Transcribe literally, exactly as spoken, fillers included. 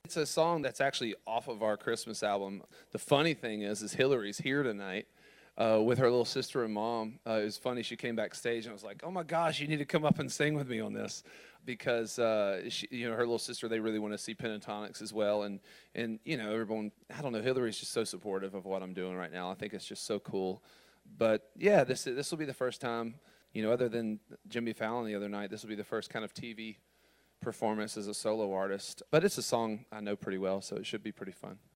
It's a song that's actually off of our Christmas album. The funny thing is, is Hillary's here tonight uh, with her little sister and mom. Uh, it was funny. She came backstage and I was like, "Oh my gosh, you need to come up and sing with me on this," because uh, she, you know, her little sister. They really want to see Pentatonics as well, and and you know, everyone. I don't know. Hillary's just so supportive of what I'm doing right now. I think it's just so cool. But yeah, this this will be the first time, you know, other than Jimmy Fallon the other night. This will be the first kind of T V performance as a solo artist, but it's a song I know pretty well, so it should be pretty fun.